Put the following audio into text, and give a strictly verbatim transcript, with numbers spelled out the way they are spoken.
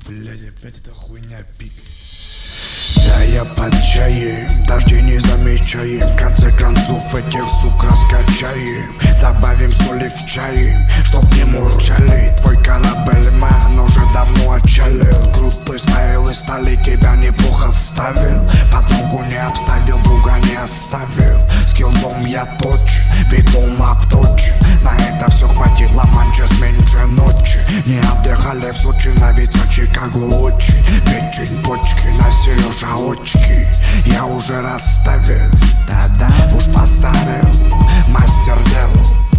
Блядь, опять эта хуйня пик. Да я под чаем, дожди не замечаем. В конце концов этих сук раскачаем. Добавим соли в чай, чтоб не мурчали. Твой корабль, ман, уже давно отчалил. Крутой стайл из стали тебя неплохо вставил. Подругу не обставил, друга не оставил. Скиллзом я точен, битум обточен. На это все хватило манчес меньше ночи. Не отдыхали в Сочи, на ведь Чикаго очень. Печень, почки, на Сережа очки. Я уже расставил, да-да, уж поставил. Мастер дел,